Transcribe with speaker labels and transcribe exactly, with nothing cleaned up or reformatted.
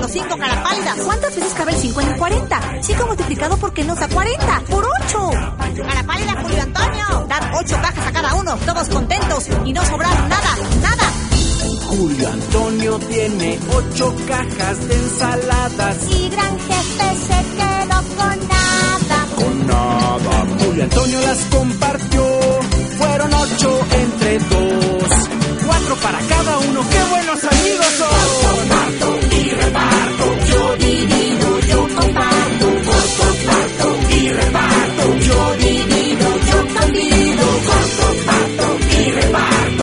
Speaker 1: cinco, cara pálida.
Speaker 2: ¿Cuántas veces cabe el cinco en el cuarenta? cinco multiplicado por qué nos da cuarenta. ¡Por ocho!
Speaker 1: Cara pálida, Julio Antonio. Dan ocho cajas a cada uno, todos contentos y no sobraron nada, nada.
Speaker 3: Julio Antonio tiene ocho cajas de ensaladas.
Speaker 4: Y gran jefe se quedó con nada.
Speaker 3: Con nada. Julio Antonio las compartió. Fueron ocho entre dos. Cuatro para cada